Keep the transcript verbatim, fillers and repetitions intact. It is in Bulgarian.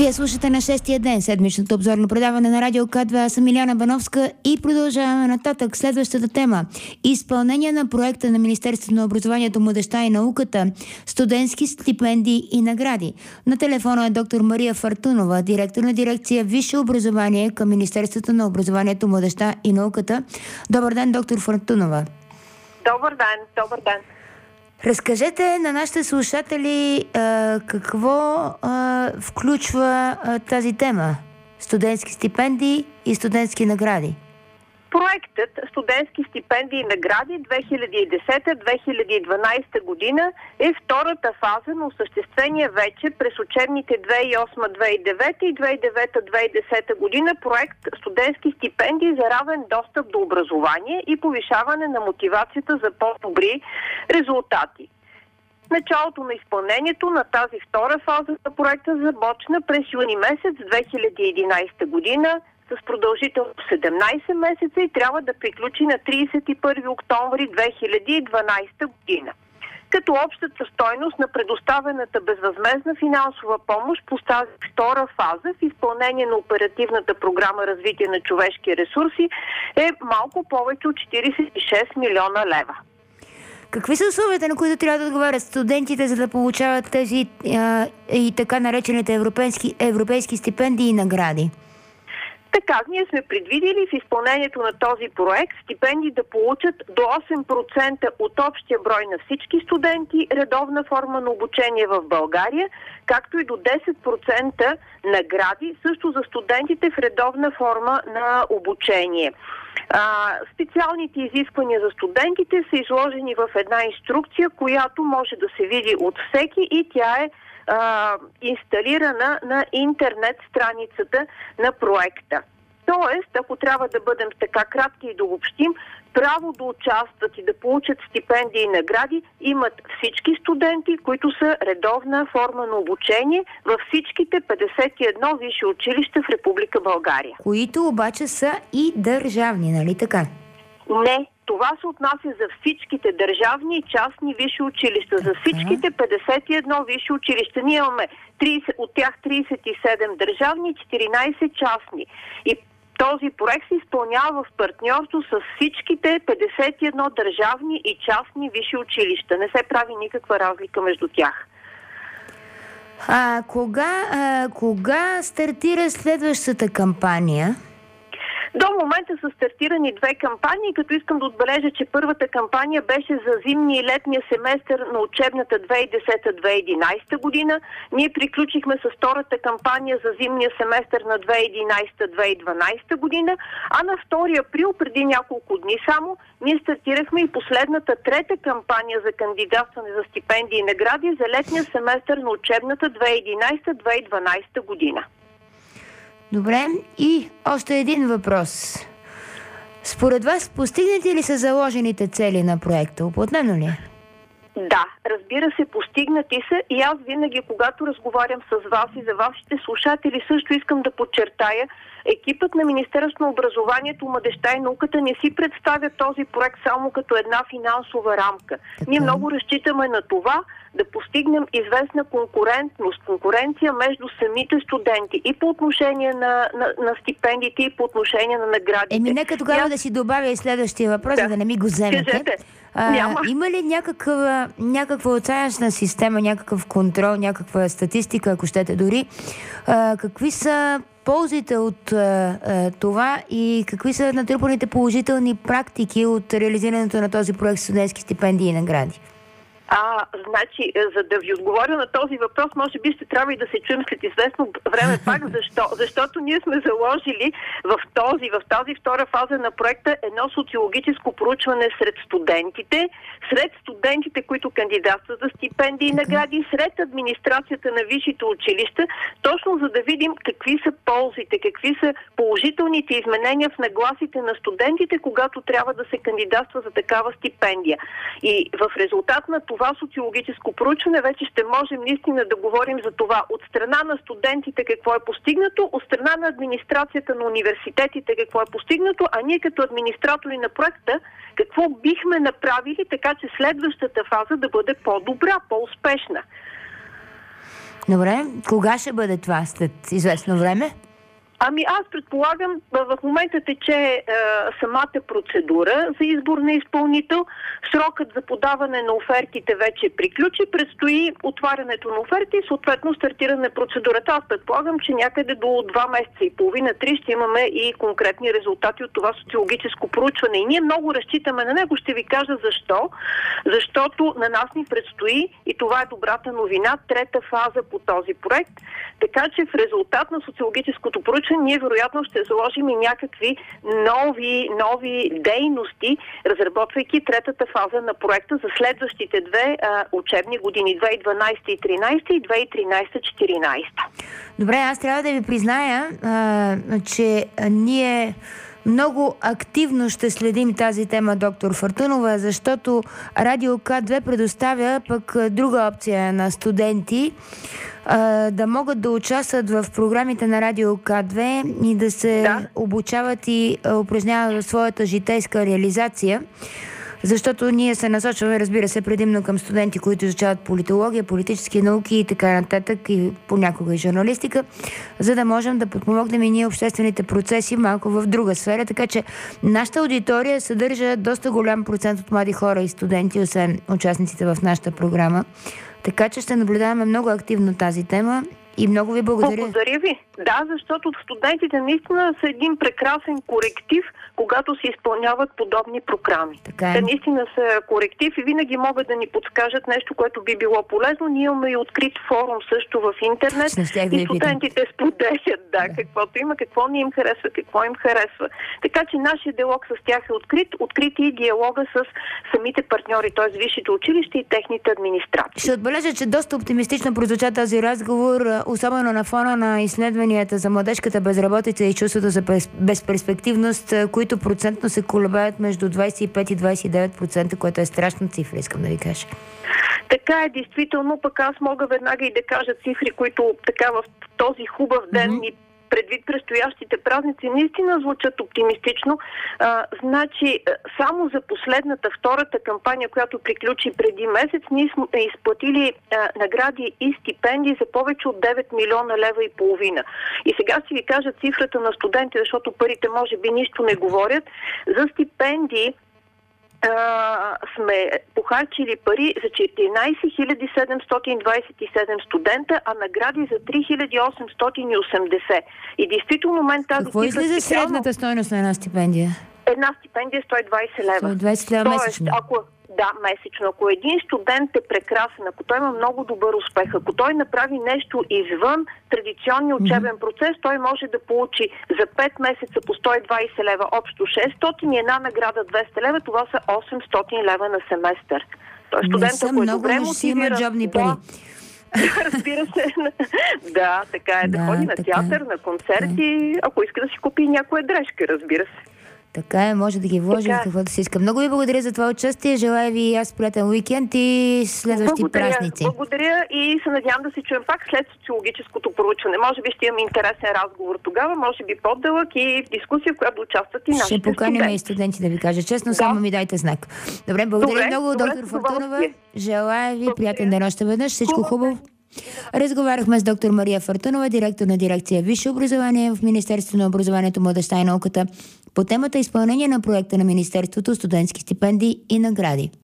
Вие слушате на шестия ден седмичното обзорно предаване на Радио К две. Аз съм Миляна Бановска и продължаваме нататък. Следващата тема – изпълнение на проекта на Министерството на образованието, младежта и науката, студентски стипендии и награди. На телефона е доктор Мария Фъртунова, директор на дирекция Висше образование към Министерството на образованието, младежта и науката. Добър ден, доктор Фъртунова. Добър ден, добър ден. Разкажете на нашите слушатели а, какво а, включва а, тази тема – студентски стипендии и студентски награди. Проектът студентски стипендии и награди две хиляди и десета - две хиляди и дванадесета година е втората фаза на осъществения вече през учебните две хиляди и осма - две хиляди и девета и две хиляди и девета - две хиляди и десета година проект студентски стипендии за равен достъп до образование и повишаване на мотивацията за по-добри резултати. Началото на изпълнението на тази втора фаза на проекта започна през юни месец две хиляди и единадесета година с продължителност седемнадесет месеца и трябва да приключи на тридесет и първи октомври две хиляди и дванадесета година. Като общата стойност на предоставената безвъзмездна финансова помощ по тази втора фаза в изпълнение на оперативната програма развитие на човешки ресурси е малко повече от четиридесет и шест милиона лева. Какви са условията, на които трябва да отговарят студентите, за да получават тези а, и така наречените европейски, европейски стипендии и награди? Така, ние сме предвидили в изпълнението на този проект стипендии да получат до осем процента от общия брой на всички студенти редовна форма на обучение в България, както и до десет процента награди също за студентите в редовна форма на обучение. А, специалните изисквания за студентите са изложени в една инструкция, която може да се види от всеки и тя е а, инсталирана на интернет страницата на проекта. Тоест, ако трябва да бъдем така кратки и да обобщим, право да участват и да получат стипендии и награди имат всички студенти, които са редовна форма на обучение във всичките петдесет и едно висши училища в Република България. Които обаче са и държавни, нали така? Не, това се отнася за всичките държавни и частни висши училища. За всичките петдесет и едно висши училища. Ние имаме тридесет, от тях тридесет и седем държавни и четиринадесет частни. И този проект се изпълнява в партньорство с всичките петдесет и едно държавни и частни висши училища. Не се прави никаква разлика между тях. А кога, а, кога стартира следващата кампания? До момента са стартирани две кампании, като искам да отбележа, че първата кампания беше за зимния и летния семестър на учебната две хиляди и десета - две хиляди и единадесета година. Ние приключихме с втората кампания за зимния семестър на две хиляди и единадесета - две хиляди и дванадесета година, а на втори април, преди няколко дни само, ние стартирахме и последната трета кампания за кандидатстване за стипендии и награди за летния семестър на учебната две хиляди и единадесета - две хиляди и дванадесета година. Добре, и още един въпрос. Според вас, постигнати ли са заложените цели на проекта? Уплътнено ли е? Да, разбира се, постигнати са и аз винаги, когато разговарям с вас и за вашите слушатели, също искам да подчертая, екипът на Министерството на образованието, младежта и науката не си представя този проект само като една финансова рамка. Така. Ние много разчитаме на това да постигнем известна конкурентност, конкуренция между самите студенти и по отношение на, на, на стипендиите и по отношение на наградите. Еми, нека тогава Я... да си добавя и следващия въпрос, да, за да не ми го вземете. А, има ли някаква, някаква оценъчна система, някакъв контрол, някаква статистика, ако щете дори? А, какви са ползите от а, а, това и какви са натрупаните положителни практики от реализирането на този проект студентски стипендии и награди? А, значи, за да ви отговоря на този въпрос, може би ще трябва и да се чуем след известно време пак. Защо? Защото ние сме заложили в, този, в тази втора фаза на проекта едно социологическо проучване сред студентите, сред студентите, които кандидатстват за стипендии и награди, сред администрацията на висшите училища, точно за да видим какви са ползите, какви са положителните изменения в нагласите на студентите, когато трябва да се кандидатства за такава стипендия. И в резултат на това социологическо проучване вече ще можем наистина да говорим за това от страна на студентите какво е постигнато, от страна на администрацията на университетите какво е постигнато, а ние като администратори на проекта какво бихме направили така, че следващата фаза да бъде по-добра, по-успешна. Добре, кога ще бъде това след известно време? Ами аз предполагам, в момента тече е, самата процедура за избор на изпълнител. Срокът за подаване на офертите вече приключи. Предстои отварянето на оферти и съответно стартиране на процедурата. Аз предполагам, че някъде до два месеца и половина, три ще имаме и конкретни резултати от това социологическо проучване. И ние много разчитаме на него. Ще ви кажа защо. Защото на нас ни предстои, и това е добрата новина, трета фаза по този проект. Така че в резултат на социологическото проучване ние вероятно ще заложим и някакви нови, нови дейности, разработвайки третата фаза на проекта за следващите две а, учебни години, две хиляди и дванадесета и тринадесета и две хиляди и тринадесета и четиринадесета. Добре, аз трябва да ви призная, а, че ние много активно ще следим тази тема, доктор Фъртунова, защото Радио К две предоставя пък друга опция на студенти а, да могат да участват в програмите на Радио К две и да се да. обучават и а, упражняват своята житейска реализация. Защото ние се насочваме, разбира се, предимно към студенти, които изучават политология, политически науки и така нататък, и понякога и журналистика, за да можем да подпомогнем и ние обществените процеси малко в друга сфера. Така че нашата аудитория съдържа доста голям процент от млади хора и студенти, освен участниците в нашата програма. Така че ще наблюдаваме много активно тази тема. И много ви благодаря. Благодаря ви. Да, защото студентите наистина са един прекрасен коректив, когато се изпълняват подобни програми. Така е. Те наистина са коректив и винаги могат да ни подскажат нещо, което би било полезно. Ние имаме и открит форум също в интернет. Да и студентите споделят да, да. каквото има, какво не им харесва, какво им харесва. Така че нашия диалог с тях е открит. Открит и диалога с самите партньори, т.е. висшите училища и техните администрации. Ще отбележа, че доста оптимистично прозвуча този разговор, особено на фона на изследванията за младежката безработица и чувството за безперспективност, които процентно се колебаят между двадесет и пет и двадесет и девет процента, което е страшна цифра, искам да ви кажа. Така е, действително, пък аз мога веднага и да кажа цифри, които така в този хубав ден mm-hmm. и предвид предстоящите празници, наистина звучат оптимистично. А, значи, само за последната, втората кампания, която приключи преди месец, ние сме изплатили а, награди и стипендии за повече от девет милиона лева и половина. И сега ще ви кажа цифрата на студенти, защото парите може би нищо не говорят. За стипендии Uh, сме похарчили пари за четиринадесет хиляди седемстотин двадесет и седем студента, а награди за три хиляди осемстотин и осемдесет. И действително момент тази Какво цифра... излиза средната стойност на една стипендия? Една стипендия е сто и двадесет лева. сто и двадесет лева месечно. Тоест, ако... Да, месечно. Ако един студент е прекрасен, ако той има много добър успех, ако той направи нещо извън традиционния учебен процес, той може да получи за пет месеца по сто и двадесет лева общо шестстотин и една награда двеста лева, това са осемстотин лева на семестър. Той студентът, ако е добре мотивиран... джобни пари. Да, разбира се. Да, така е. Да, да ходи на театър, на концерти, ако иска да си купи някоя дрежка, разбира се. Така е, може да ги вложи в каквото си иска. Много ви благодаря за това участие. Желая ви и аз приятен уикенд и следващи благодаря, празници. Благодаря и се надявам да се чуем пак след социологическото проучване. Може би ще имаме интересен разговор тогава, може би по-дълъг и дискусия, в която участват и нашите студенти. Ще поканим и студенти, да ви кажа честно, да. Само ми дайте знак. Добре, благодаря добре, много, добре, доктор Фъртунова. Желая ви благодаря. Приятен ден още веднъж. Всичко хубаво. Разговаряхме с доктор Мария Фъртунова, директор на дирекция Висше образование в Министерството на образованието, младежта и науката, по темата изпълнение на проекта на Министерството, студентски стипендии и награди.